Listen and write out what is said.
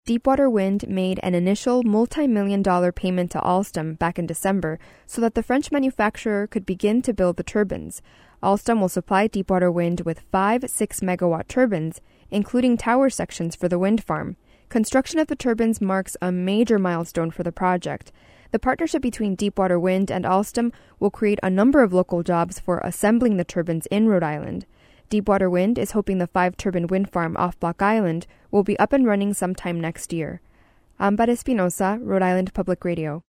Deepwater Wind made an initial multi-million-dollar payment to Alstom back in December so that the French manufacturer could begin to build the turbines. Alstom will supply Deepwater Wind with 5 6-megawatt turbines, including tower sections for the wind farm. Construction of the turbines marks a major milestone for the project. The partnership between Deepwater Wind and Alstom will create a number of local jobs for assembling the turbines in Rhode Island. Deepwater Wind is hoping the 5-turbine wind farm off Block Island will be up and running sometime next year. Amber Espinosa, Rhode Island Public Radio.